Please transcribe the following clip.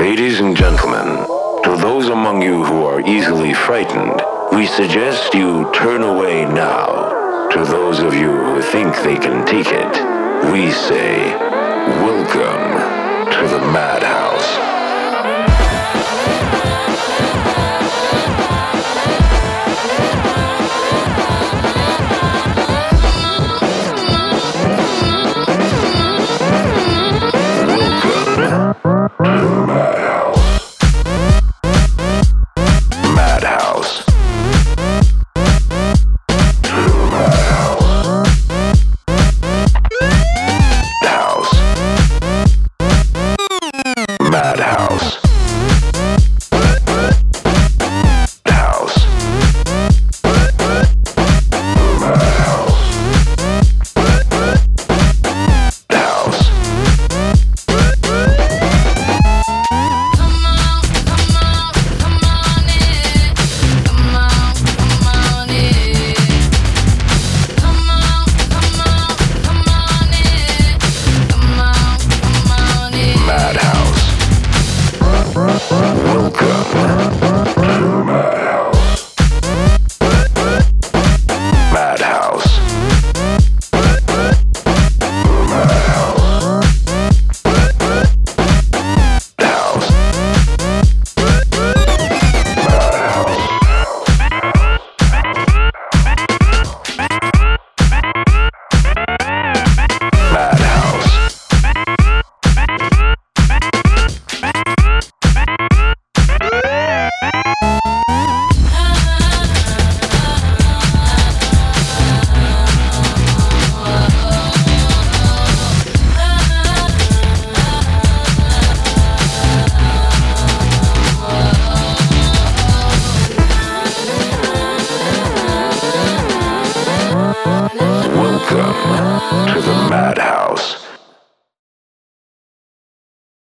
Ladies and gentlemen, to those among you who are easily frightened, we suggest you turn away now. To those of you who think they can take it, we say, welcome to the Madhouse. Welcome to